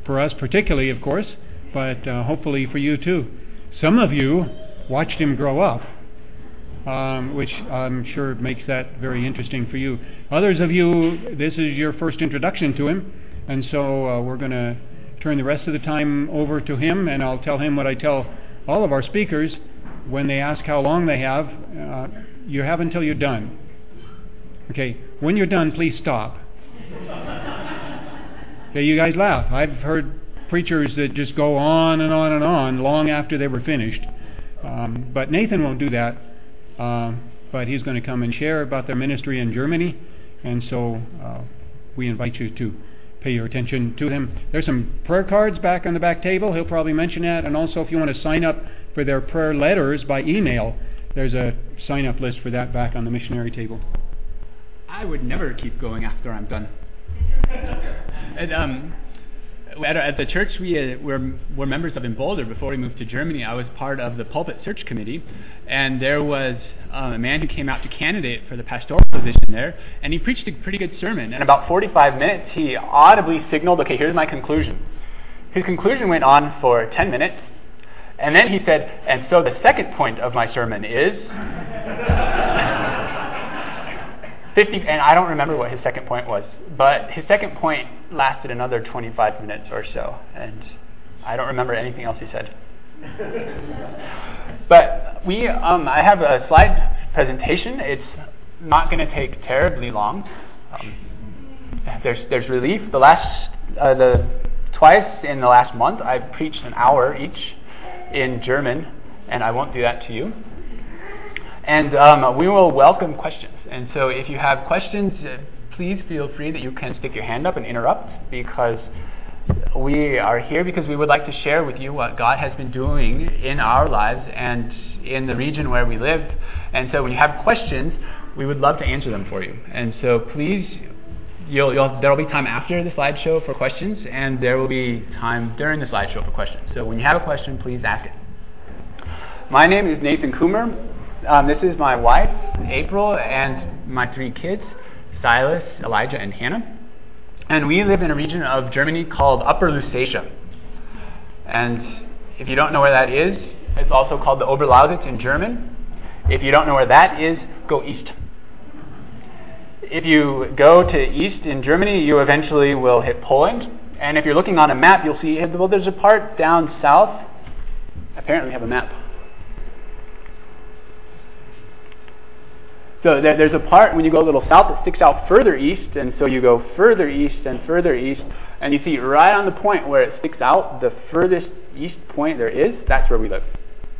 for us particularly, of course, but hopefully for you too. Some of you watched him grow up, which I'm sure makes that very interesting for you. Others of you, this is your first introduction to him, and so we're going to turn the rest of the time over to him, and I'll tell him what I tell all of our speakers when they ask how long they have. You have until you're done. Okay, when you're done, please stop. Okay, you guys laugh. I've heard preachers that just go on and on and on long after they were finished. But Nathan won't do that. But he's going to come and share about their ministry in Germany. And so we invite you to pay your attention to him. There's some prayer cards back on the back table. He'll probably mention that. And also if you want to sign up for their prayer letters by email, there's a sign-up list for that back on the missionary table. I would never keep going after I'm done. At the church we're members of in Boulder. Before we moved to Germany, I was part of the pulpit search committee, and there was a man who came out to candidate for the pastoral position there, and he preached a pretty good sermon. In about 45 minutes, he audibly signaled, okay, here's my conclusion. His conclusion went on for 10 minutes, and then he said, and so the second point of my sermon is... 50, and I don't remember what his second point was, but his second point lasted another 25 minutes or so, and I don't remember anything else he said. But I have a slide presentation. It's not going to take terribly long. There's relief. Twice in the last month, I've preached an hour each in German, and I won't do that to you. And we will welcome questions. And so if you have questions, please feel free that you can stick your hand up and interrupt, because we are here because we would like to share with you what God has been doing in our lives and in the region where we live. And so when you have questions, we would love to answer them for you. And so please, there will be time after the slideshow for questions, and there will be time during the slideshow for questions. So when you have a question, please ask it. My name is Nathan Coomer. This is my wife, April, and my 3 kids, Silas, Elijah, and Hannah. And we live in a region of Germany called Upper Lusatia. And if you don't know where that is, it's also called the Oberlausitz in German. If you don't know where that is, go east. If you go to east in Germany, you eventually will hit Poland. And if you're looking on a map, you'll see, well, there's a part down south. Apparently we have a map. So there's a part when you go a little south that sticks out further east, and so you go further east, and you see right on the point where it sticks out, the furthest east point there is, that's where we live.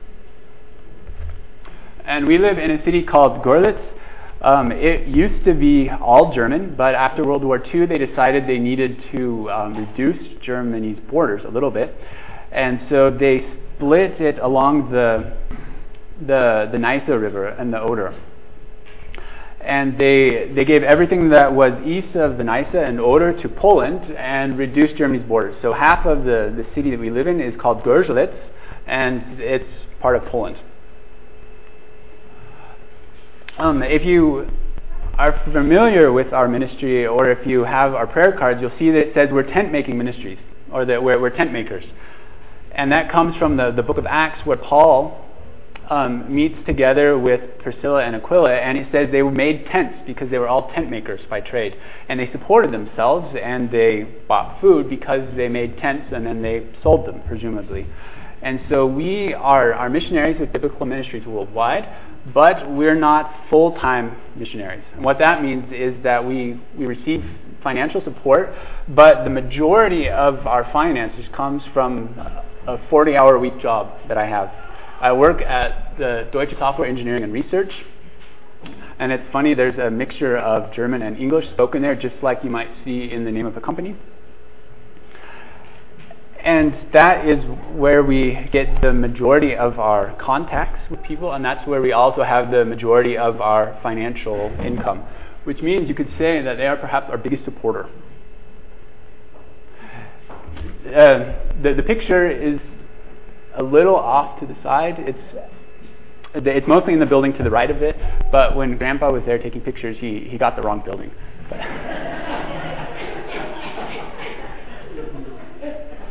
And we live in a city called Görlitz. It used to be all German, but after World War II they decided they needed to reduce Germany's borders a little bit, and so they split it along the Neisse River and the Oder. And they gave everything that was east of the Neisse and Oder to Poland and reduced Germany's borders. So half of the city that we live in is called Görlitz, and it's part of Poland. If you are familiar with our ministry, or if you have our prayer cards, you'll see that it says we're tent-making ministries, or that we're tent makers. And that comes from the book of Acts, where Paul meets together with Priscilla and Aquila, and it says they made tents because they were all tent makers by trade, and they supported themselves, and they bought food because they made tents and then they sold them, presumably. And so we are missionaries with biblical ministries worldwide, but we're not full-time missionaries. And what that means is that we receive financial support, but the majority of our finances comes from a 40-hour-a-week job that I have. I work at the Deutsche Software Engineering and Research, and it's funny, there's a mixture of German and English spoken there, just like you might see in the name of the company. And that is where we get the majority of our contacts with people, and that's where we also have the majority of our financial income, which means you could say that they are perhaps our biggest supporter. The picture is a little off to the side. It's mostly in the building to the right of it, but when Grandpa was there taking pictures, he got the wrong building.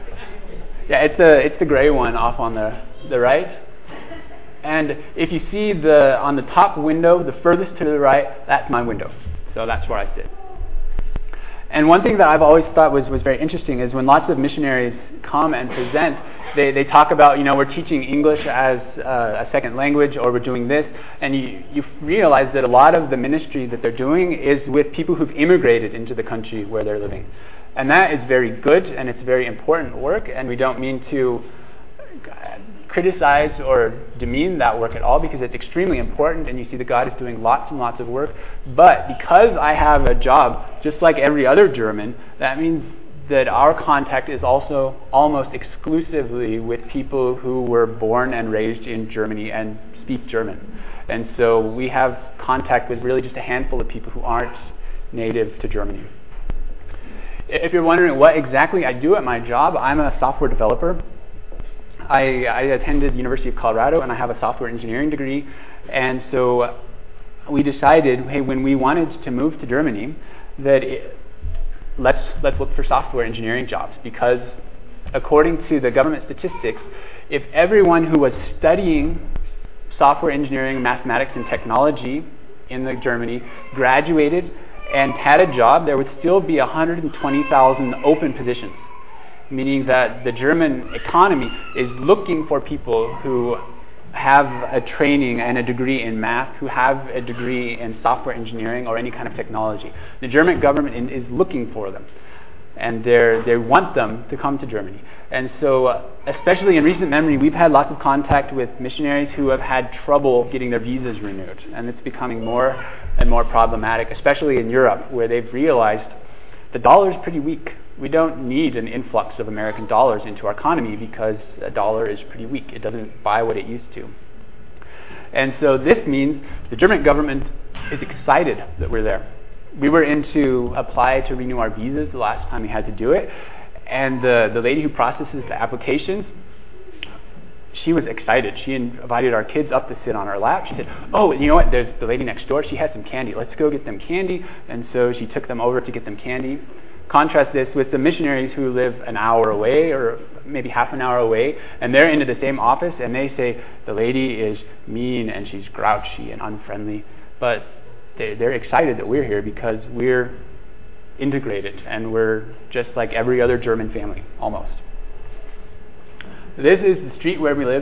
Yeah, it's the gray one off on the right. And if you see on the top window, the furthest to the right, that's my window. So that's where I sit. And one thing that I've always thought was very interesting is when lots of missionaries come and present, they talk about, we're teaching English as a second language, or we're doing this, and you realize that a lot of the ministry that they're doing is with people who've immigrated into the country where they're living. And that is very good, and it's very important work, and we don't mean to criticize or demean that work at all, because it's extremely important, and you see that God is doing lots and lots of work. But because I have a job just like every other German, that means that our contact is also almost exclusively with people who were born and raised in Germany and speak German. And so we have contact with really just a handful of people who aren't native to Germany. If you're wondering what exactly I do at my job, I'm a software developer. I attended the University of Colorado, and I have a software engineering degree. And so we decided, hey, when we wanted to move to Germany, that let's look for software engineering jobs, because according to the government statistics, if everyone who was studying software engineering, mathematics, and technology in Germany graduated and had a job, there would still be 120,000 open positions, meaning that the German economy is looking for people who have a training and a degree in math, who have a degree in software engineering or any kind of technology. The German government is looking for them, and they want them to come to Germany. And so, especially in recent memory, we've had lots of contact with missionaries who have had trouble getting their visas renewed, and it's becoming more and more problematic, especially in Europe, where they've realized the dollar is pretty weak. We don't need an influx of American dollars into our economy because a dollar is pretty weak. It doesn't buy what it used to. And so this means the German government is excited that we're there. We were in to apply to renew our visas the last time we had to do it, and the lady who processes the applications, she was excited. She invited our kids up to sit on our lap. She said, oh, you know what, there's the lady next door. She has some candy. Let's go get them candy. And so she took them over to get them candy. Contrast this with the missionaries who live an hour away or maybe half an hour away, and they're into the same office, and they say the lady is mean and she's grouchy and unfriendly. But they're excited that we're here because we're integrated and we're just like every other German family, almost. This is the street where we live.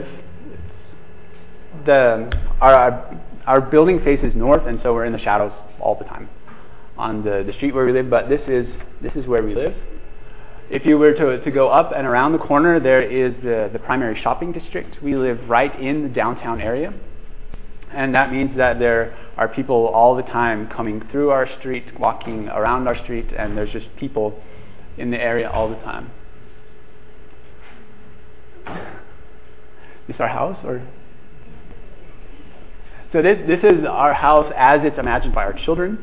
Our building faces north, and so we're in the shadows all the time on the street where we live, but this is where we live. If you were to go up and around the corner, there is the primary shopping district. We live right in the downtown area, and that means that there are people all the time coming through our street, walking around our street, and there's just people in the area all the time. Is this our house, or? So this is our house as it's imagined by our children.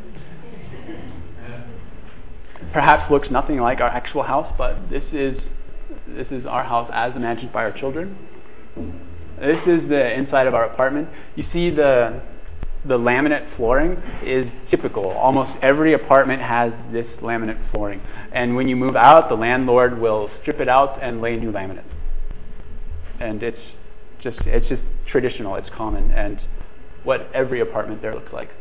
Perhaps looks nothing like our actual house, but this is our house as imagined by our children. This is the inside of our apartment. You see the laminate flooring is typical. Almost every apartment has this laminate flooring. And when you move out, the landlord will strip it out and lay new laminate. And it's just traditional, it's common, and what every apartment there looks like.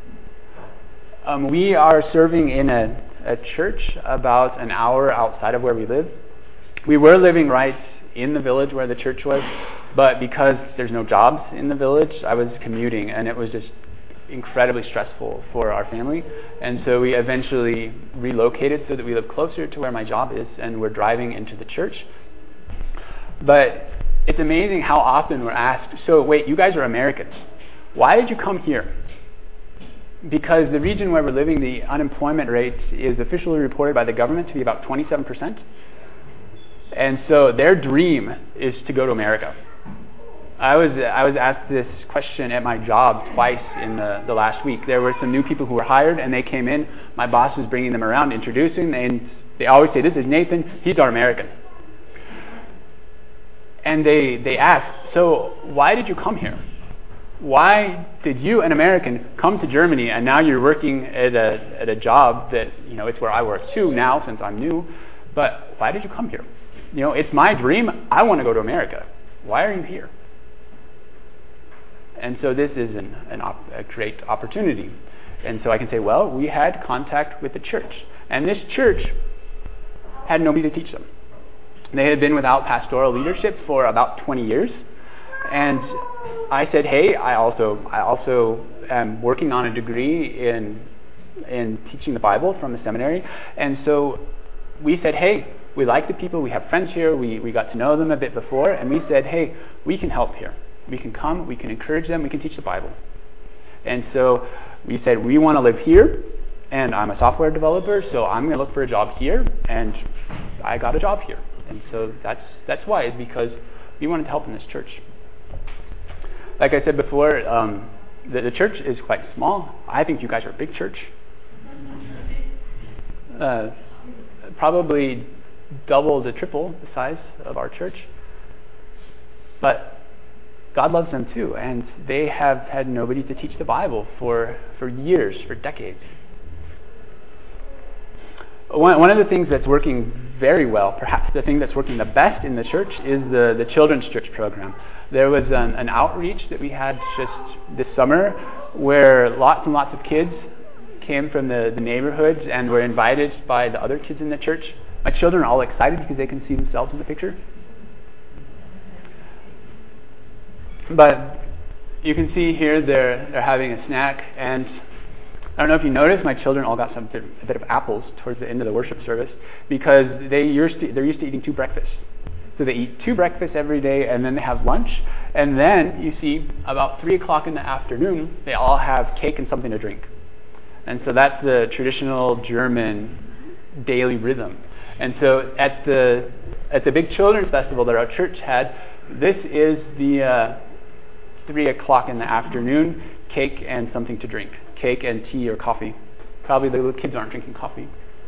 We are serving in a church about an hour outside of where we live. We were living right in the village where the church was, but because there's no jobs in the village, I was commuting, and it was just incredibly stressful for our family. And so we eventually relocated so that we live closer to where my job is, and we're driving into the church. But it's amazing how often we're asked, so wait, you guys are Americans. Why did you come here? Because the region where we're living, the unemployment rate is officially reported by the government to be about 27%. And so their dream is to go to America. I was asked this question at my job twice in the last week. There were some new people who were hired, and they came in. My boss was bringing them around, introducing, and they always say, this is Nathan, he's our American. And they asked, so why did you come here? Why did you, an American, come to Germany, and now you're working at a job that, it's where I work too now since I'm new, but why did you come here? it's my dream. I want to go to America. Why are you here? And so this is a great opportunity. And so I can say, well, we had contact with the church. And this church had nobody to teach them. They had been without pastoral leadership for about 20 years. And I said, hey, I also am working on a degree in teaching the Bible from a seminary. And so we said, hey, we like the people. We have friends here. We got to know them a bit before. And we said, hey, we can help here. We can come. We can encourage them. We can teach the Bible. And so we said, we want to live here. And I'm a software developer, so I'm going to look for a job here. And I got a job here. And so that's why, is because we wanted to help in this church. Like I said before, the church is quite small. I think you guys are a big church. Probably double to triple the size of our church. But God loves them too, and they have had nobody to teach the Bible for years, for decades. One of the things that's working very well, perhaps the thing that's working the best in the church, is the Children's Church program. There was an outreach that we had just this summer where lots and lots of kids came from the neighborhoods and were invited by the other kids in the church. My children are all excited because they can see themselves in the picture. But you can see here they're having a snack, and I don't know if you noticed, my children all got a bit of apples towards the end of the worship service because they're used to eating 2 breakfasts. So they eat 2 breakfasts every day, and then they have lunch, and then you see about 3 o'clock in the afternoon they all have cake and something to drink. And so that's the traditional German daily rhythm. And so at the big children's festival that our church had, this is the 3 o'clock in the afternoon, cake and something to drink. Cake and tea or coffee. Probably the little kids aren't drinking coffee.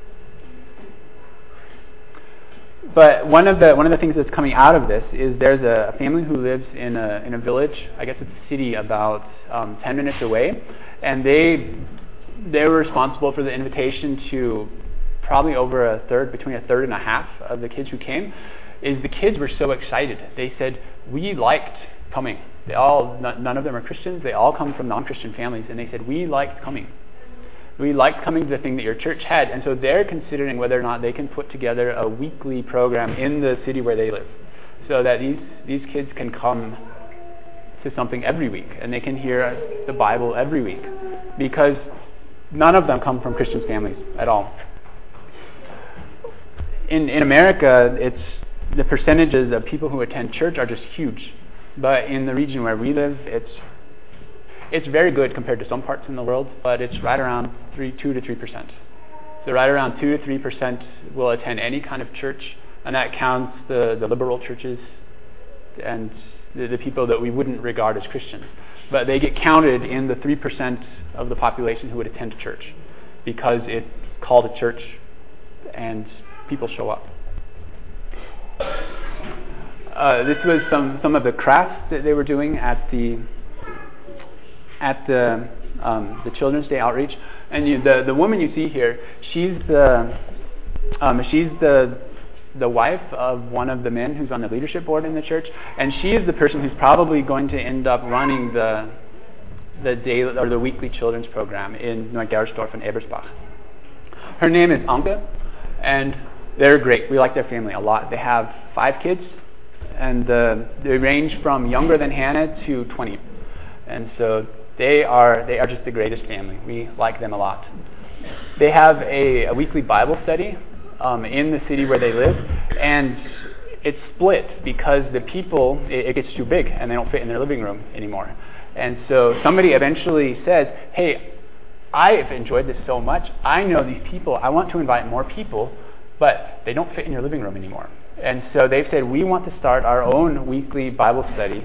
But one of the things that's coming out of this is there's a family who lives in a village. I guess it's a city about 10 minutes away, and they were responsible for the invitation to probably over between a third and a half of the kids who came. The kids were so excited. They said, we liked coming. None of them are Christians. They all come from non-Christian families, and they said, we liked coming. We liked coming to the thing that your church had. And so they're considering whether or not they can put together a weekly program in the city where they live, so that these kids can come to something every week, and they can hear the Bible every week, because none of them come from Christian families at all. In America, the percentages of people who attend church are just huge. But in the region where we live, it's very good compared to some parts in the world, but it's right around 2 to 3%. So right around 2 to 3% will attend any kind of church, and that counts the liberal churches and the people that we wouldn't regard as Christians. But they get counted in the 3% of the population who would attend church, because it's called a church and people show up. This was some of the crafts that they were doing at the Children's Day outreach, and the woman you see here, she's the wife of one of the men who's on the leadership board in the church, and she is the person who's probably going to end up running the daily or the weekly children's program in Neugersdorf and Ebersbach. Her name is Anke, and they're great. We like their family a lot. They have 5 kids. And they range from younger than Hannah to 20. And so they are just the greatest family. We like them a lot. They have a weekly Bible study in the city where they live, and it's split because the people, it gets too big and they don't fit in their living room anymore. And so somebody eventually says, hey, I've enjoyed this so much. I know these people. I want to invite more people, but they don't fit in your living room anymore. And so they've said, we want to start our own weekly Bible study.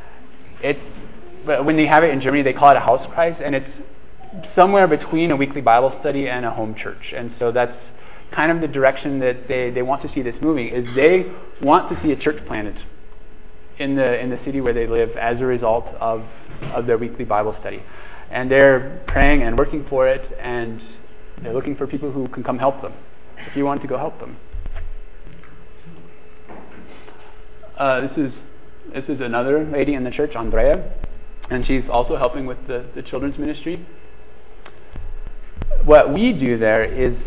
When they have it in Germany, they call it a Hauskreis, and it's somewhere between a weekly Bible study and a home church. And so that's kind of the direction that they want to see this moving, is they want to see a church planted in the city where they live as a result of their weekly Bible study. And they're praying and working for it, and they're looking for people who can come help them, if you want to go help them. This is another lady in the church, Andrea, and she's also helping with the children's ministry. What we do there is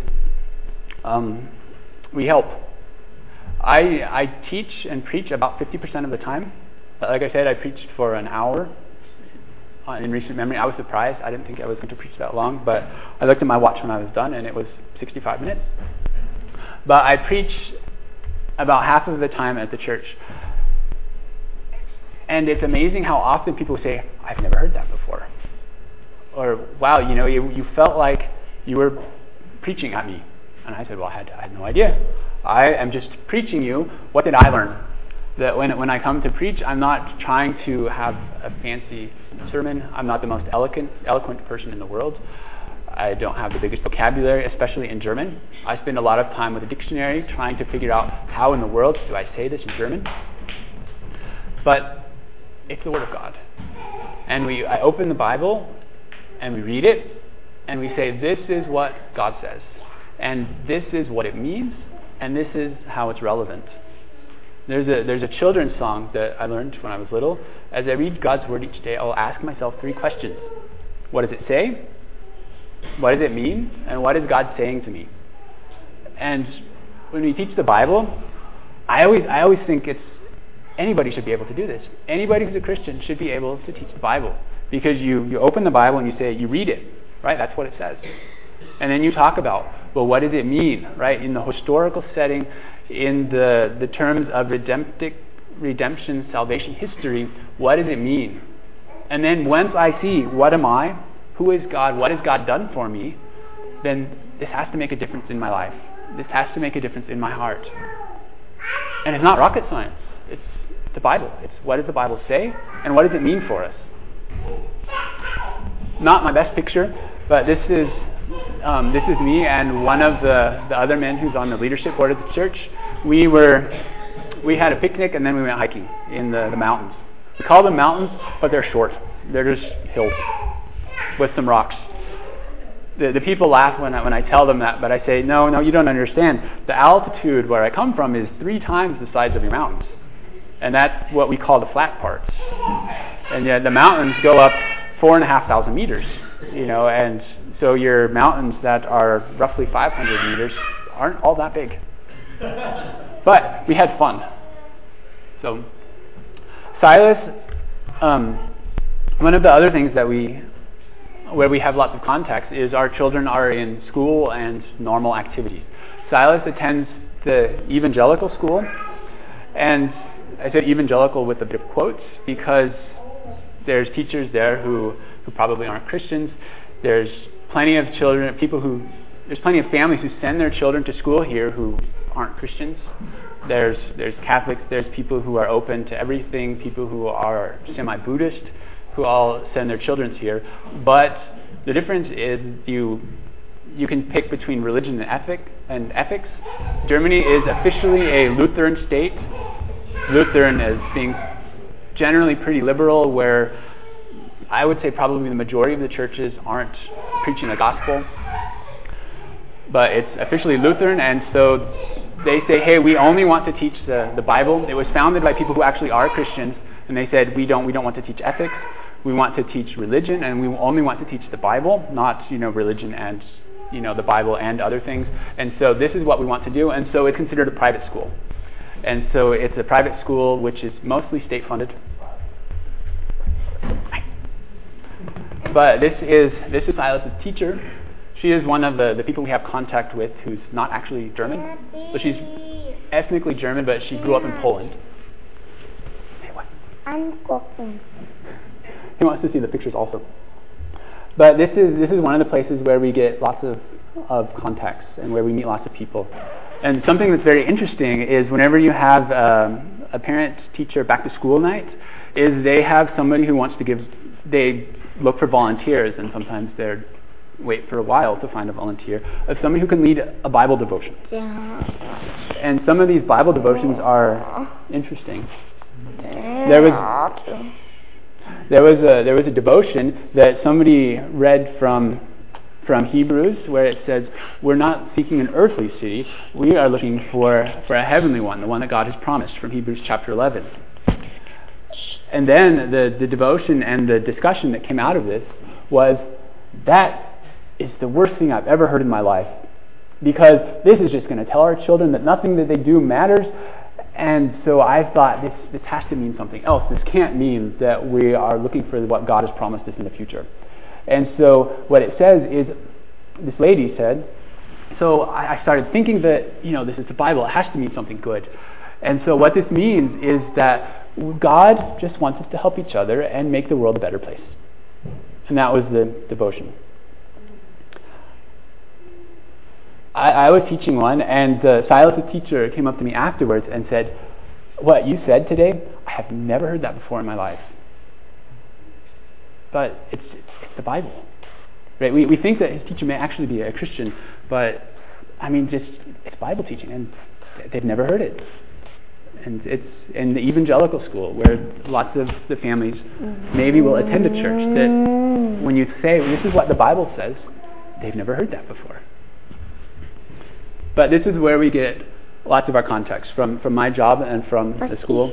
we help. I teach and preach about 50% of the time. Like I said, I preached for an hour in recent memory. I was surprised. I didn't think I was going to preach that long, but I looked at my watch when I was done, and it was 65 minutes. But I preach about half of the time at the church. And it's amazing how often people say, I've never heard that before. Or, wow, you felt like you were preaching at me. And I said, well, I had no idea. I am just preaching you. What did I learn? That when I come to preach, I'm not trying to have a fancy sermon. I'm not the most eloquent person in the world. I don't have the biggest vocabulary, especially in German. I spend a lot of time with a dictionary trying to figure out how in the world do I say this in German. But it's the Word of God. And I open the Bible, and we read it, and we say, this is what God says. And this is what it means, and this is how it's relevant. There's a children's song that I learned when I was little. As I read God's Word each day, I'll ask myself 3 questions. What does it say? What does it mean? And what is God saying to me? And when we teach the Bible, I always think anybody should be able to do this. Anybody who's a Christian should be able to teach the Bible. Because you open the Bible and you read it, right? That's what it says. And then you talk about, well, what does it mean, right? In the historical setting, in the terms of redemption, salvation history, what does it mean? And then once I see, what am I? Who is God? What has God done for me? Then this has to make a difference in my life. This has to make a difference in my heart. And it's not rocket science. It's the Bible. It's what does the Bible say, and what does it mean for us? Not my best picture, but this is me and one of the other men who's on the leadership board of the church. We had a picnic and then we went hiking in the mountains. We call them mountains, but they're short. They're just hills with some rocks. The people laugh when I tell them that, but I say, no, you don't understand. The altitude where I come from is 3 times the size of your mountains. And that's what we call the flat parts. And yet the mountains go up 4,500 meters, and so your mountains that are roughly 500 meters aren't all that big. But we had fun. So Silas, one of the other things where we have lots of context is our children are in school and normal activities. Silas attends the evangelical school, and I said evangelical with a bit of quotes because there's teachers there who probably aren't Christians. There's plenty of there's plenty of families who send their children to school here who aren't Christians. There's Catholics, there's people who are open to everything, people who are semi-Buddhist, who all send their children here. But the difference is you can pick between religion and ethics. Germany is officially a Lutheran state. Lutheran as being generally pretty liberal, where I would say probably the majority of the churches aren't preaching the gospel. But it's officially Lutheran, and so they say, hey, we only want to teach the Bible. It was founded by people who actually are Christians, and they said, we don't want to teach ethics. We want to teach religion, and we only want to teach the Bible, not religion and the Bible and other things. And so this is what we want to do, and so it's considered a private school. And so it's a private school which is mostly state-funded. But this is Silas' teacher. She is one of the people we have contact with who's not actually German. So she's ethnically German, but she grew up in Poland. Hey, what? I'm cooking. He wants to see the pictures also. But this is one of the places where we get lots of contacts and where we meet lots of people. And something that's very interesting is whenever you have a parent-teacher back-to-school night, is they have somebody who wants to they look for volunteers, and sometimes they wait for a while to find a volunteer, of somebody who can lead a Bible devotion. Yeah. And some of these Bible devotions are interesting. There was a devotion that somebody read from from Hebrews, where it says, we're not seeking an earthly city, we are looking for a heavenly one, the one that God has promised, from Hebrews chapter 11. And then the devotion and the discussion that came out of this was, that is the worst thing I've ever heard in my life. Because this is just going to tell our children that nothing that they do matters. And so I thought, this has to mean something else. This can't mean that we are looking for what God has promised us in the future. And so what it says is, this lady said, so I started thinking that, this is the Bible. It has to mean something good. And so what this means is that God just wants us to help each other and make the world a better place. And that was the devotion. I was teaching one, and Silas' teacher came up to me afterwards and said, what you said today, I have never heard that before in my life. But it's the Bible. Right? We think that his teacher may actually be a Christian, but it's Bible teaching, and they've never heard it. And it's in the evangelical school where lots of the families maybe will attend a church that when you say, this is what the Bible says, they've never heard that before. But this is where we get lots of our context, from my job and from the school.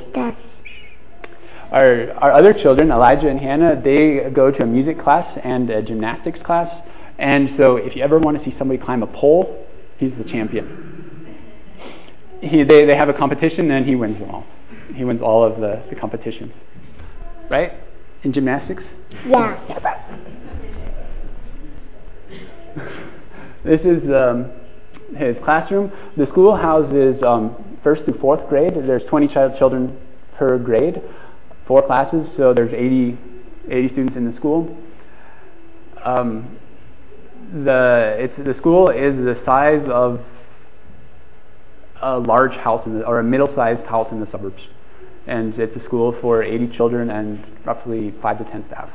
Our other children, Elijah and Hannah, they go to a music class and a gymnastics class. And so if you ever want to see somebody climb a pole, he's the champion. They have a competition and he wins them all. He wins all of the competitions. Right? In gymnastics? Yeah. This is his classroom. The school houses 1st through 4th grade. There's 20 children per grade, 4 classes, so there's 80 students in the school. The school is the size of a large house or a middle-sized house in the suburbs, and it's a school for 80 children and roughly 5 to 10 staff.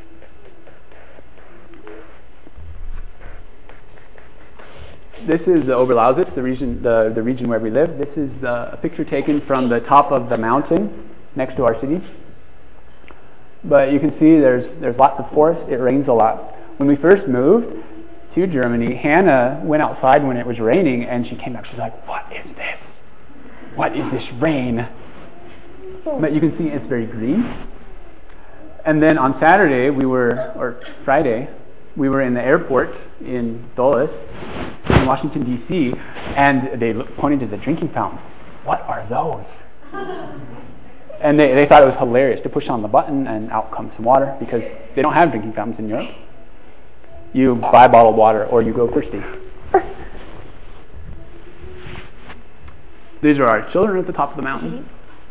This is Oberlausitz, the region where we live. This is a picture taken from the top of the mountain next to our city. But you can see there's lots of forest. It rains a lot. When we first moved to Germany, Hannah went outside when it was raining, and she came back. She's like, "What is this? What is this rain?" But you can see it's very green. And then on Friday, we were in the airport in Dulles, in Washington, D.C., and they pointed to the drinking fountains. What are those? And they thought it was hilarious to push on the button and out comes some water, because they don't have drinking fountains in Europe. You buy bottled water or you go thirsty. These are our children at the top of the mountain.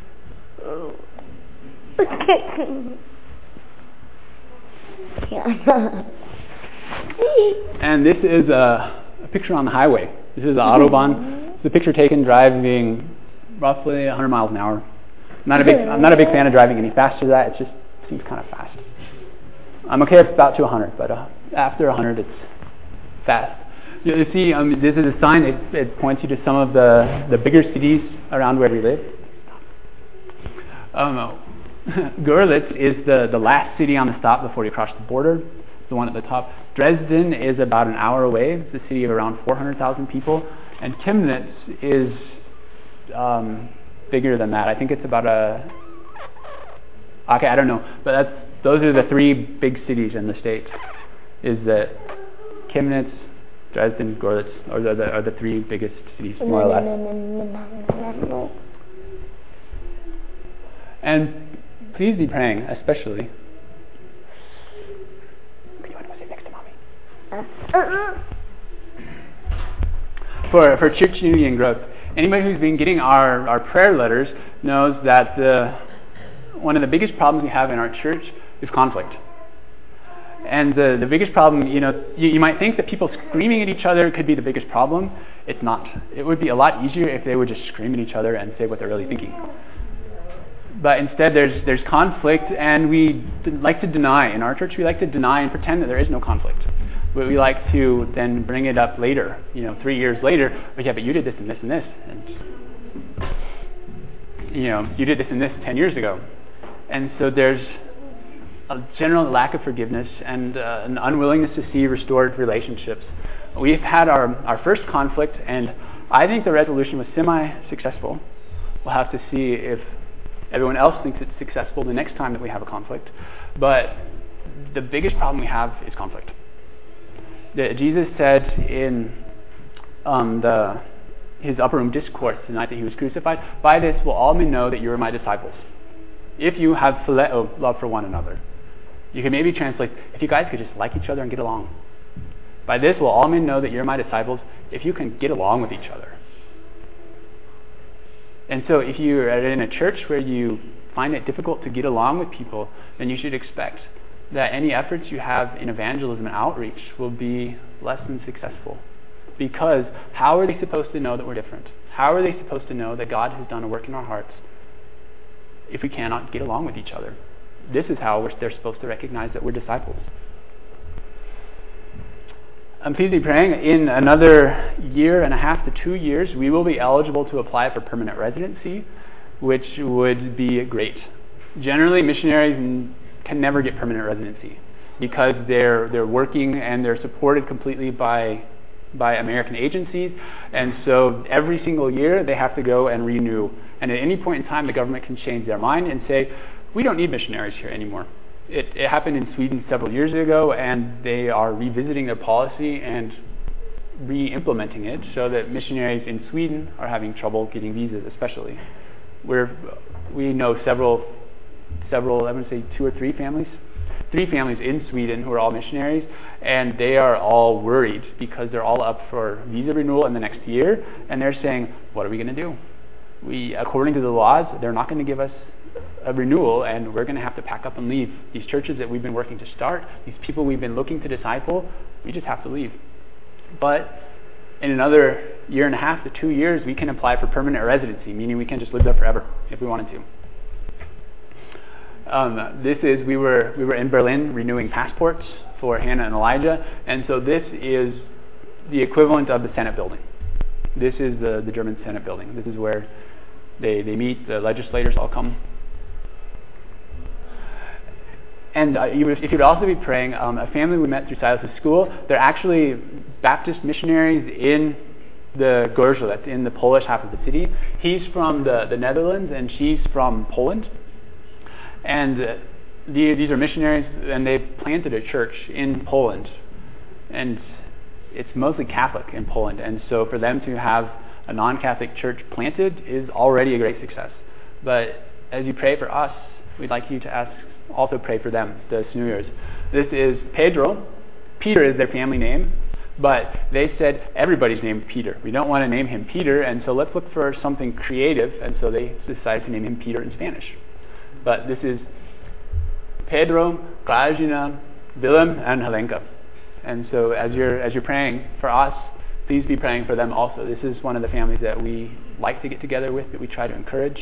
And this is a picture on the highway. This is the Autobahn. It's a picture taken driving roughly 100 miles an hour. I'm not a big fan of driving any faster than that. It just seems kind of fast. I'm okay if about to 100, but after 100 it's fast. You see, this is a sign. It points you to some of the bigger cities around where we live. Görlitz is the last city on the stop before you cross the border, the one at the top. Dresden is about an hour away. It's a city of around 400,000 people. And Chemnitz is bigger than that. I think it's about I don't know. But those are the 3 big cities in the States. Is that Chemnitz, Dresden, Görlitz are the 3 biggest cities, more or less. And please be praying, especially. You want to go sit next to Mommy? For church unity and growth. Anybody who's been getting our prayer letters knows that one of the biggest problems we have in our church is conflict. And the biggest problem, you might think that people screaming at each other could be the biggest problem. It's not. It would be a lot easier if they would just scream at each other and say what they're really thinking. But instead there's conflict, and we like to deny. In our church, we like to deny and pretend that there is no conflict. But we like to then bring it up later, 3 years later. But yeah, but you did this and this and this. And, you did this and this 10 years ago. And so there's a general lack of forgiveness and an unwillingness to see restored relationships. We've had our first conflict, and I think the resolution was semi-successful. We'll have to see if everyone else thinks it's successful the next time that we have a conflict. But the biggest problem we have is conflict. Jesus said in his upper room discourse the night that he was crucified, "By this will all men know that you are my disciples, if you have phileo, love for one another." You can maybe translate, if you guys could just like each other and get along. By this will all men know that you're my disciples, if you can get along with each other. And so if you are in a church where you find it difficult to get along with people, then you should expect that any efforts you have in evangelism and outreach will be less than successful. Because how are they supposed to know that we're different? How are they supposed to know that God has done a work in our hearts if we cannot get along with each other? This is how they're supposed to recognize that we're disciples. Please be praying. In another 1.5 to 2 years, we will be eligible to apply for permanent residency, which would be great. Generally, missionaries can never get permanent residency because they're working and they're supported completely by American agencies, and so every single year they have to go and renew. And at any point in time, the government can change their mind and say, we don't need missionaries here anymore. It happened in Sweden several years ago, and they are revisiting their policy and re-implementing it so that missionaries in Sweden are having trouble getting visas, especially. We know several, I would say 2 or 3 families. 3 families in Sweden who are all missionaries, and they are all worried because they're all up for visa renewal in the next year, and they're saying, what are we going to do? According to the laws, they're not going to give us a renewal, and we're going to have to pack up and leave. These churches that we've been working to start, these people we've been looking to disciple, we just have to leave. But in another 1.5 to 2 years, we can apply for permanent residency, meaning we can just live there forever if we wanted to. We were in Berlin renewing passports for Hannah and Elijah, and so this is the equivalent of the Senate building. This is the German Senate building. This is where they meet, the legislators all come. And if you'd also be praying, a family we met through Silas' school, they're actually Baptist missionaries in the Gorzów, that's in the Polish half of the city. He's from the Netherlands, and she's from Poland. And these are missionaries, and they've planted a church in Poland. And it's mostly Catholic in Poland. And so for them to have a non-Catholic church planted is already a great success. But as you pray for us, we'd like you to also pray for them, the Snoeiers. This is Pedro. Peter is their family name, but they said everybody's named Peter. We don't want to name him Peter, and so let's look for something creative, and so they decided to name him Peter in Spanish. But this is Pedro, Grażyna, Willem, and Helenka. And so as you're praying for us, please be praying for them also. This is one of the families that we like to get together with, that we try to encourage.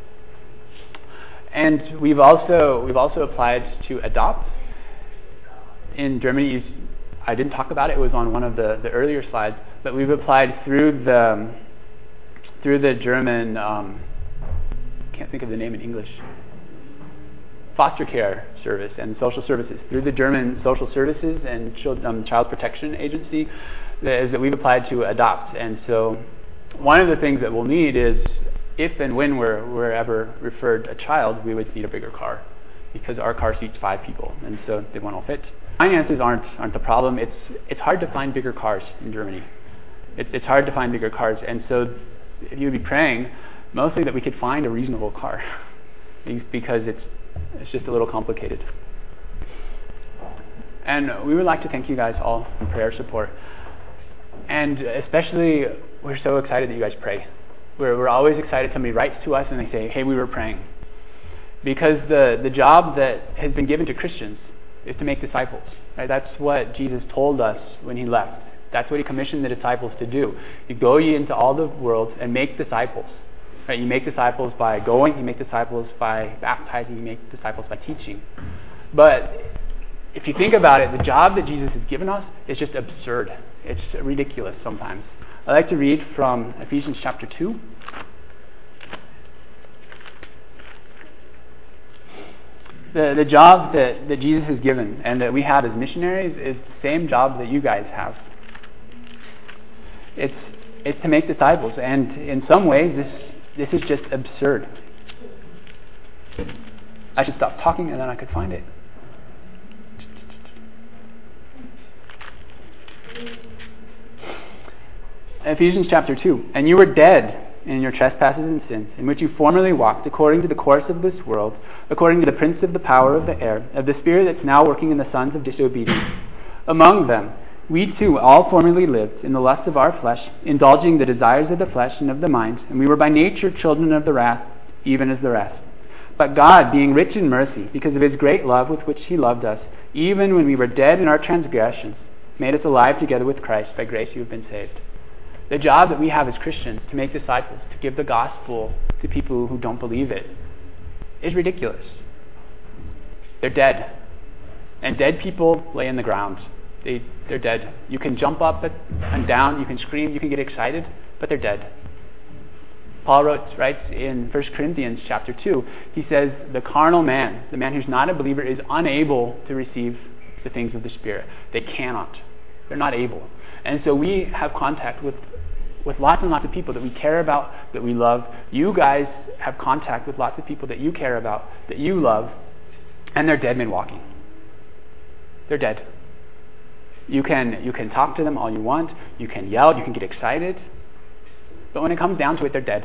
And we've also applied to adopt in Germany. I didn't talk about it. It was on one of the earlier slides. But we've applied through the German. Can't think of the name in English. Foster care service and social services, through the German Social Services and Child Protection Agency, is that we've applied to adopt. And so one of the things that we'll need is, if and when we're ever referred a child, we would need a bigger car, because our car seats 5 people, and so they won't all fit. Finances aren't the problem. It's hard to find bigger cars in Germany. It's hard to find bigger cars, and so if you would be praying mostly that we could find a reasonable car, because it's just a little complicated. And we would like to thank you guys all for prayer support. And especially, we're so excited that you guys pray. We're always excited somebody writes to us and they say, hey, we were praying. Because the job that has been given to Christians is to make disciples. Right? That's what Jesus told us when he left. That's what he commissioned the disciples to do. You go ye into all the world and make disciples. Right? You make disciples by going, you make disciples by baptizing, you make disciples by teaching. But if you think about it, the job that Jesus has given us is just absurd. It's ridiculous sometimes. I'd like to read from Ephesians chapter 2. The job that Jesus has given and that we have as missionaries is the same job that you guys have. It's to make disciples, and in some ways this is just absurd. I should stop talking and then I could find it. Ephesians chapter 2. And you were dead in your trespasses and sins, in which you formerly walked according to the course of this world, according to the prince of the power of the air, of the spirit that's now working in the sons of disobedience. Among them, we too all formerly lived in the lust of our flesh, indulging the desires of the flesh and of the mind, and we were by nature children of the wrath, even as the rest. But God, being rich in mercy, because of his great love with which he loved us, even when we were dead in our transgressions, made us alive together with Christ. By grace you have been saved. The job that we have as Christians, to make disciples, to give the gospel to people who don't believe it, is ridiculous. They're dead. And dead people lay in the ground. They're dead. You can jump up and down, you can scream, you can get excited, but they're dead. Paul writes in 1 Corinthians chapter 2, he says, the carnal man, the man who's not a believer, is unable to receive the things of the Spirit. They cannot. They're not able. And so we have contact with lots and lots of people that we care about, that we love. You guys have contact with lots of people that you care about, that you love, and they're dead men walking. They're dead. You can talk to them all you want, you can yell, you can get excited, but when it comes down to it, they're dead.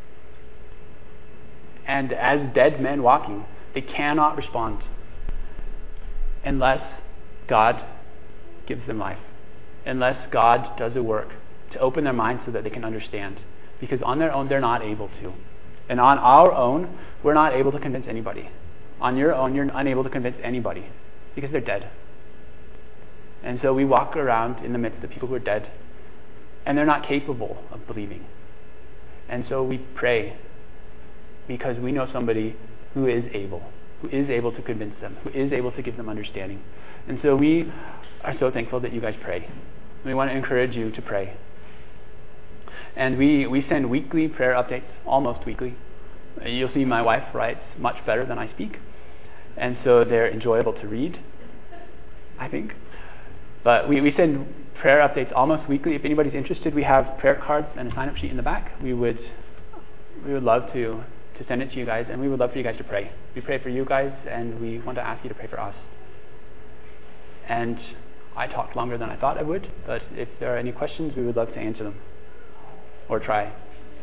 And as dead men walking, they cannot respond unless God gives them life, unless God does a work to open their minds so that they can understand. Because on their own, they're not able to. And on our own, we're not able to convince anybody. On your own, you're unable to convince anybody because they're dead. And so we walk around in the midst of people who are dead, and they're not capable of believing. And so we pray because we know somebody who is able to convince them, who is able to give them understanding. And so we are so thankful that you guys pray. We want to encourage you to pray. And we send weekly prayer updates, almost weekly. You'll see my wife writes much better than I speak. And so they're enjoyable to read, I think. But we send prayer updates almost weekly. If anybody's interested, we have prayer cards and a sign-up sheet in the back. We would love to send it to you guys, and we would love for you guys to pray. We pray for you guys, and we want to ask you to pray for us. And I talked longer than I thought I would, but if there are any questions, we would love to answer them. Or try.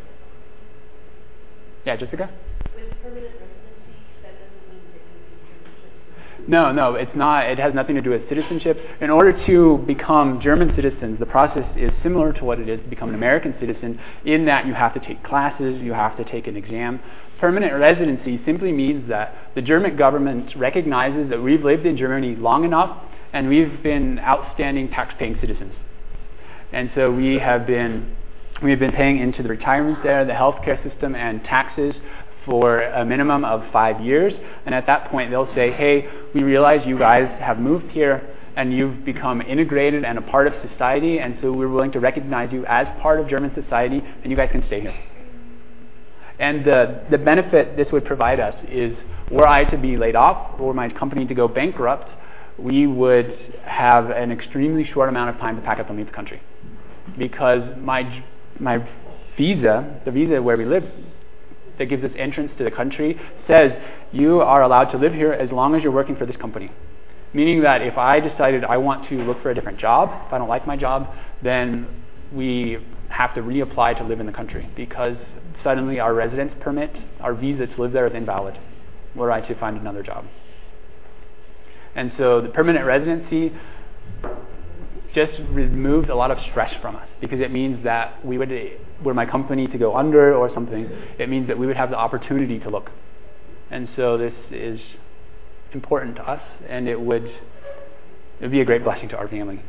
Yeah, Jessica? With permanent residency, that doesn't mean that you need citizenship. No, it's not. It has nothing to do with citizenship. In order to become German citizens, the process is similar to what it is to become an American citizen, in that you have to take classes, you have to take an exam. Permanent residency simply means that the German government recognizes that we've lived in Germany long enough and we've been outstanding tax-paying citizens. And so we have been paying into the retirement there, the healthcare system, and taxes for a minimum of 5 years. And at that point, they'll say, hey, we realize you guys have moved here and you've become integrated and a part of society, and so we're willing to recognize you as part of German society, and you guys can stay here. And the benefit this would provide us is, were I to be laid off or my company to go bankrupt, we would have an extremely short amount of time to pack up and leave the country. Because my visa, the visa where we live, that gives us entrance to the country, says you are allowed to live here as long as you're working for this company. Meaning that if I decided I want to look for a different job, if I don't like my job, then we have to reapply to live in the country, because suddenly our residence permit, our visa to live there, is invalid were I to find another job. And so the permanent residency just removes a lot of stress from us, because it means that we would, were my company to go under or something, it means that we would have the opportunity to look. And so this is important to us, and it would be a great blessing to our family.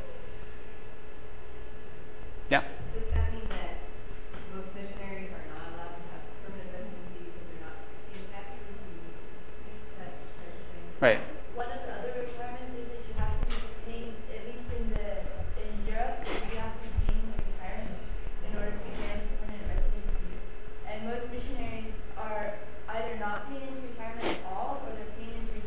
Yeah? Does that mean that most missionaries are not allowed to have permanent residency because they're not being happy with that sort of thing? Right. One of the other requirements is that you have to be paying, at least in Europe, you have to be paying retirement in order to get permanent residency. And most missionaries are either not paying into retirement at all, or they're paying into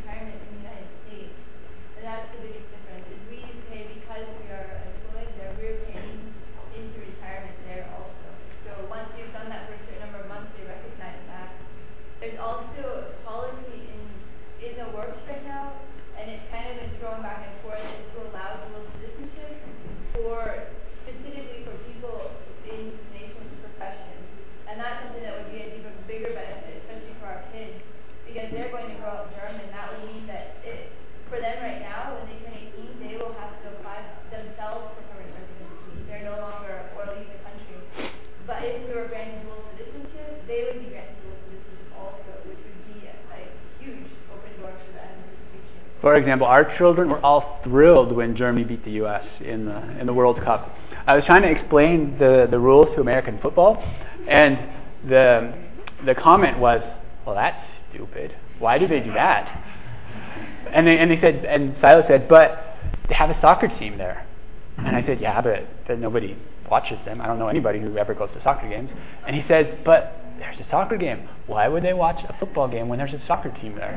and it's kind of been thrown back and forth to allow dual citizenship specifically for people in the nation's professions. And that's something that would be an even bigger benefit, especially for our kids, because they're going to grow up German. That would mean that for them right now, when they turn 18, they will have to apply themselves for permanent residency. They're no longer or leave the country. But if we were granted dual citizenship, they would be granted dual citizenship also, which would be a huge open door for them in the future. For example, our children were all thrilled when Germany beat the U.S. in the World Cup. I was trying to explain the rules to American football, and the comment was, "Well, that's stupid. Why do they do that?" And they said, and Silas said, "But they have a soccer team there." And I said, "Yeah, but nobody watches them. I don't know anybody who ever goes to soccer games." And he says, "But there's a soccer game. Why would they watch a football game when there's a soccer team there?"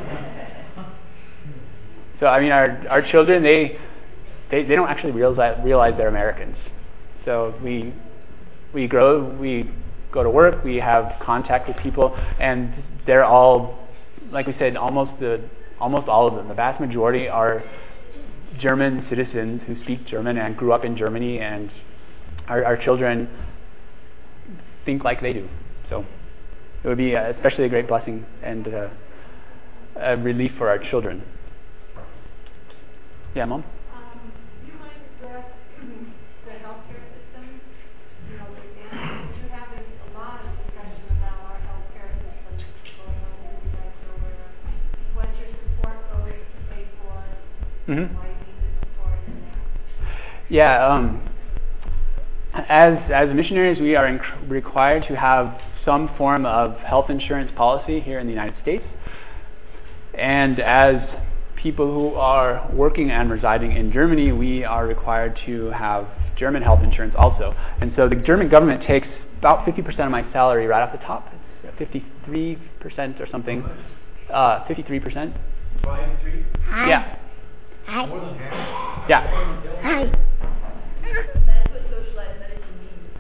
So I mean, our children, they don't actually realize they're Americans. So we grow, we go to work, we have contact with people, and they're all, like we said, almost all of them. The vast majority are German citizens who speak German and grew up in Germany, and our children think like they do. So it would be especially a great blessing and a relief for our children. Yeah, Mom? Do you mind address the healthcare system? You know, you have a lot of discussion about our healthcare system going on in the U.S. or where what your support goes to pay for, why you need the support in that. Yeah, as missionaries, we are required to have some form of health insurance policy here in the United States. And as people who are working and residing in Germany, we are required to have German health insurance also. And so the German government takes about 50% of my salary right off the top. It's 53% or something. 53%. 53? Hi. Yeah. Hi. More than half. Yeah. Hi. That's what socialized medicine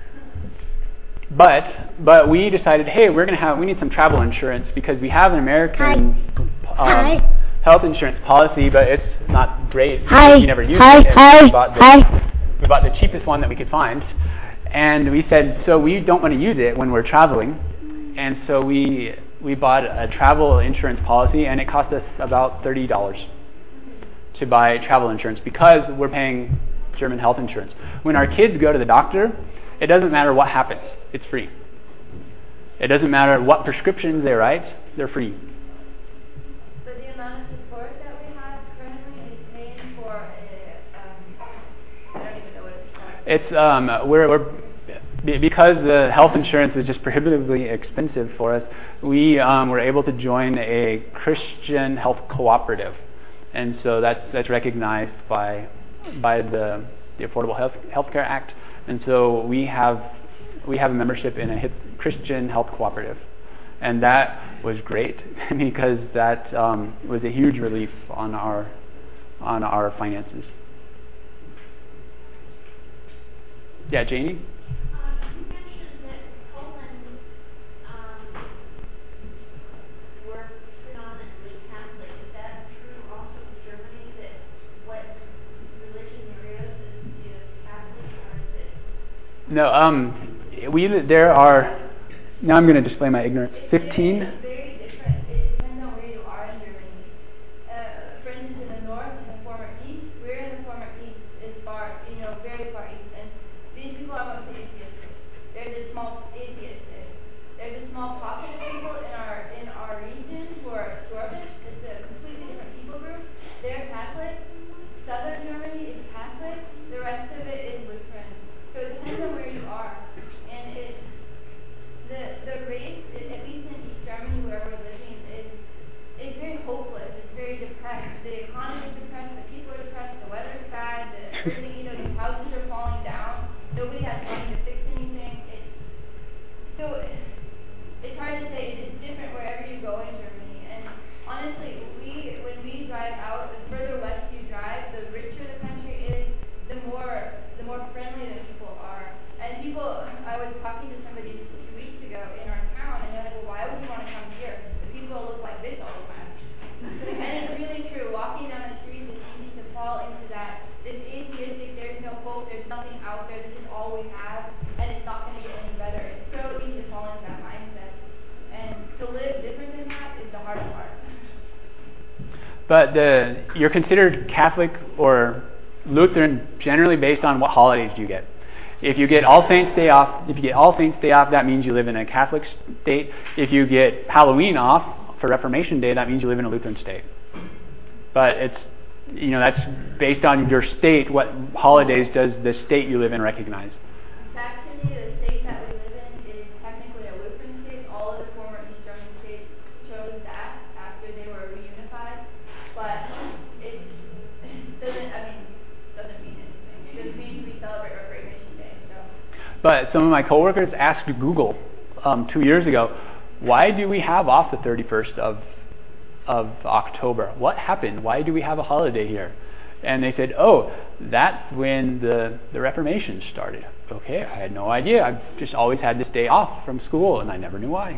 means. But we decided, hey, we need some travel insurance because we have an American health insurance policy, but it's not great. We never used it. We bought the cheapest one that we could find, and we said, so we don't want to use it when we're traveling, and so we bought a travel insurance policy, and it cost us about $30 to buy travel insurance because we're paying German health insurance. When our kids go to the doctor, it doesn't matter what happens. It's free. It doesn't matter what prescriptions they write. They're free. But the amount of support that we have currently is paying for I don't even know what it's called. It's we're because the health insurance is just prohibitively expensive for us. We were able to join a Christian health cooperative, and so that's recognized by the Affordable Healthcare Act, and so we have a membership in a Christian health cooperative, and that was great because that was a huge relief on our finances. Yeah, Janie? You mentioned that Poland were predominantly Catholic. Is that true also in Germany, that what religion there is Catholic, or is it? No, there are, now I'm going to display my ignorance, 15? It's very different. It depends on where you are in Germany. For instance, in the north, in the former east, we're in the former east, as far, very far east. And these people are mostly atheists. There's a small atheist. There's a small pocket of people in our region who are Sorbish. It's a completely different people group. They're Catholic. Southern Germany is Catholic. The rest of it is Lutheran. So it depends on where you are. And the race, at least in East Germany, But you're considered Catholic or Lutheran generally based on what holidays you get. If you get All Saints Day off, that means you live in a Catholic state. If you get Halloween off for Reformation Day, that means you live in a Lutheran state. But it's, that's based on your state. What holidays does the state you live in recognize? Saxony, the state that we live in, is technically a Lutheran state. All of the former East German states chose that after they were reunified. But it doesn't mean anything. It just means we celebrate Reformation Day. So. But some of my coworkers asked Google 2 years ago, why do we have off the 31st of October? What happened? Why do we have a holiday here? And they said, oh, that's when the Reformation started. Okay, I had no idea. I've just always had this day off from school, and I never knew why.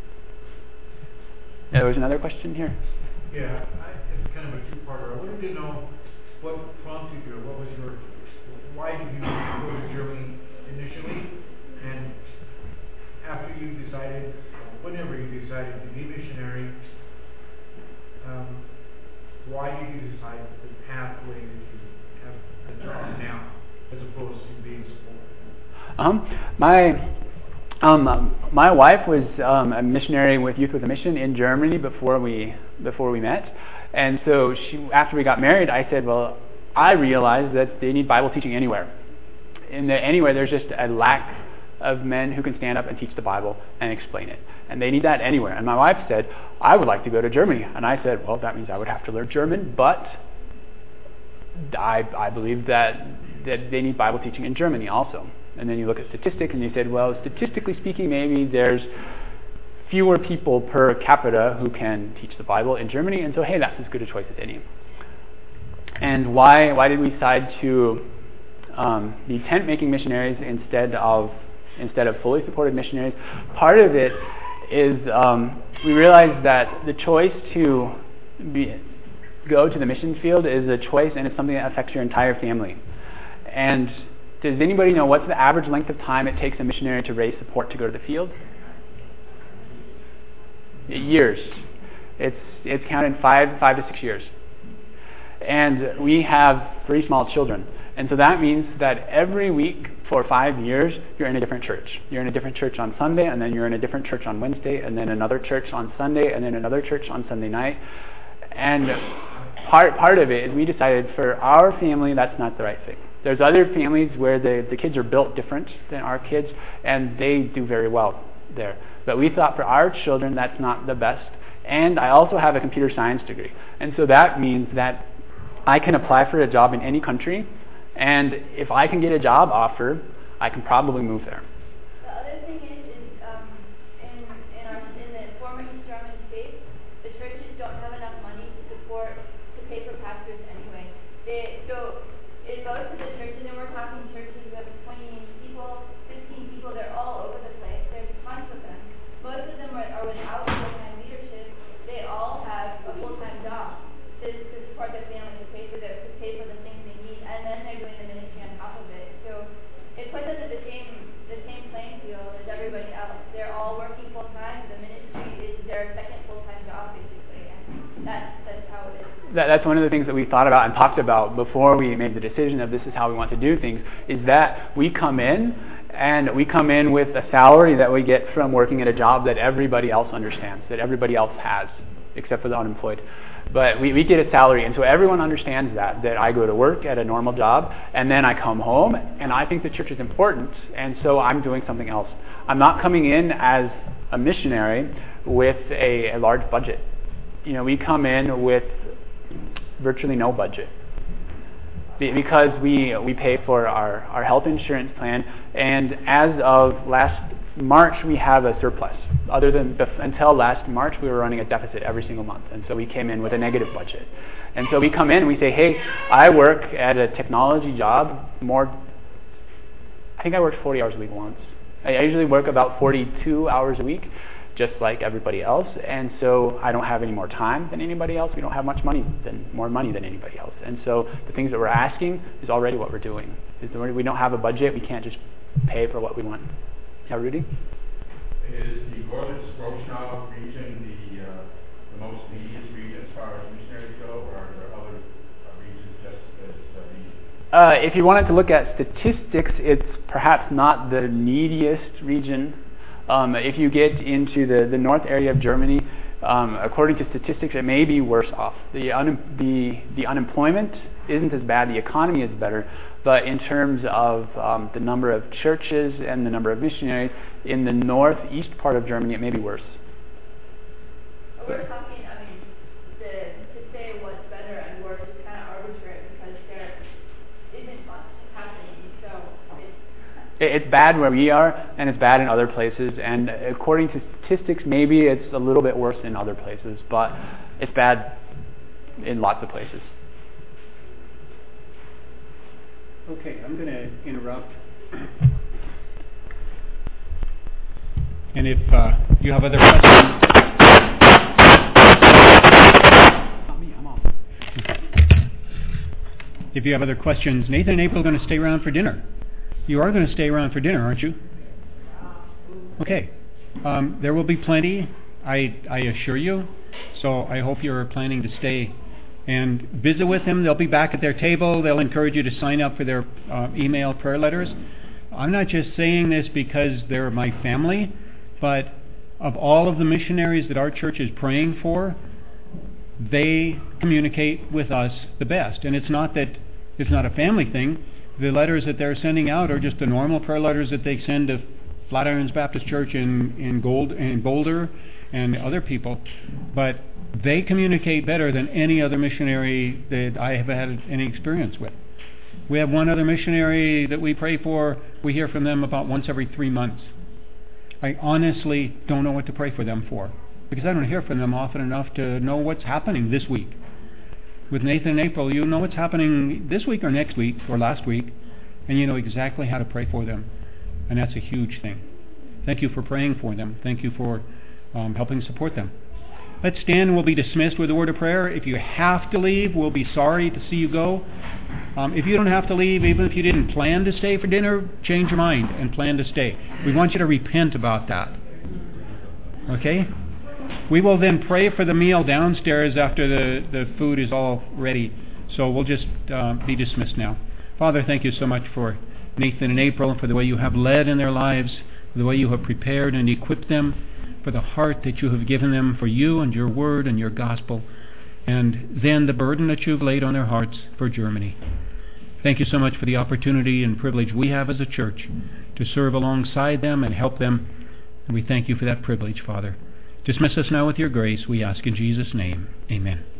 There was another question here. Yeah, it's kind of a two-parter. I wanted to know what prompted you, why did you go to Germany initially, and after you decided, whenever you decided to be missionary, why did you decide the pathway that you have the job now, as opposed to being supported? My wife was a missionary with Youth with a Mission in Germany before we met, and so after we got married, I said, well, I realized that they need Bible teaching anywhere. Anywhere there's just a lack of men who can stand up and teach the Bible and explain it. And they need that anywhere. And my wife said, I would like to go to Germany. And I said, well, that means I would have to learn German, but I believe that they need Bible teaching in Germany also. And then you look at statistics and you said, well, statistically speaking, maybe there's fewer people per capita who can teach the Bible in Germany. And so, hey, that's as good a choice as any. And why did we decide to be tent-making missionaries instead of fully supported missionaries? Part of it is we realized that the choice to go to the mission field is a choice, and it's something that affects your entire family. And does anybody know what's the average length of time it takes a missionary to raise support to go to the field? Years. It's counted 5 to 6 years. And we have 3 small children. And so that means that every week for 5 years, you're in a different church. You're in a different church on Sunday, and then you're in a different church on Wednesday, and then another church on Sunday, and then another church on Sunday night. And part of it is we decided for our family, that's not the right thing. There's other families where the kids are built different than our kids, and they do very well there. But we thought for our children, that's not the best. And I also have a computer science degree. And so that means that I can apply for a job in any country, and if I can get a job offer, I can probably move there. The other thing is in the former East German states, the churches don't have enough money to pay for pastors anyway. So in most of the churches, and we're talking churches of 20 people, 15 people, they're all over the place. There's tons of them. Most of them are without full-time leadership. They all have a full-time job to support their family, to pay for the things they need, and then they're doing the ministry on top of it. So it puts us at the same playing field as everybody else. They're all working full time. The ministry is their second full-time job, basically, and that's how it is. That's one of the things that we thought about and talked about before we made the decision of this is how we want to do things, is that we come in with a salary that we get from working at a job that everybody else understands, that everybody else has, except for the unemployed. But we get a salary, and so everyone understands that I go to work at a normal job, and then I come home, and I think the church is important, and so I'm doing something else. I'm not coming in as a missionary with a large budget. We come in with virtually no budget because we pay for our health insurance plan, and as of last March we have a surplus. Other than until last March we were running a deficit every single month, and so we came in with a negative budget. And so we come in and we say, hey, I work at a technology job I think I worked 40 hours a week once. I usually work about 42 hours a week, just like everybody else, and so I don't have any more time than anybody else. We don't have more money than anybody else. And so the things that we're asking is already what we're doing. We don't have a budget. We can't just pay for what we want. Yeah, Rudy? Is the Gorlitz-Rochenau region the most neediest region as far as missionaries go, if you wanted to look at statistics, it's perhaps not the neediest region. If you get into the north area of Germany, according to statistics, it may be worse off. The unemployment isn't as bad. The economy is better. But in terms of the number of churches and the number of missionaries, in the northeast part of Germany, it may be worse. We're talking, to say what's better and worse is kind of arbitrary because there isn't much happening. So it's bad where we are, and it's bad in other places. And according to statistics, maybe it's a little bit worse in other places, but it's bad in lots of places. Okay, I'm going to interrupt. And if you have other questions... Not me, I'm off. If you have other questions, Nathan and April are going to stay around for dinner. You are going to stay around for dinner, aren't you? Okay. There will be plenty, I assure you. So I hope you're planning to stay and visit with them. They'll be back at their table. They'll encourage you to sign up for their email prayer letters. I'm not just saying this because they're my family, but of all of the missionaries that our church is praying for, they communicate with us the best. And it's not that it's not a family thing. The letters that they're sending out are just the normal prayer letters that they send to Flatirons Baptist Church in Boulder and other people. But they communicate better than any other missionary that I have had any experience with. We have one other missionary that we pray for. We hear from them about once every 3 months. I honestly don't know what to pray for them for, because I don't hear from them often enough to know what's happening this week. With Nathan and April, you know what's happening this week or next week or last week, and you know exactly how to pray for them. And that's a huge thing. Thank you for praying for them. Thank you for helping support them. Let's stand and we'll be dismissed with a word of prayer. If you have to leave, we'll be sorry to see you go. If you don't have to leave, even if you didn't plan to stay for dinner, change your mind and plan to stay. We want you to repent about that. Okay? We will then pray for the meal downstairs after the food is all ready. So we'll just be dismissed now. Father, thank you so much for Nathan and April, for the way you have led in their lives, for the way you have prepared and equipped them, for the heart that you have given them for you and your word and your gospel, and then the burden that you've laid on their hearts for Germany. Thank you so much for the opportunity and privilege we have as a church to serve alongside them and help them, and we thank you for that privilege, Father. Dismiss us now with your grace, we ask in Jesus' name. Amen.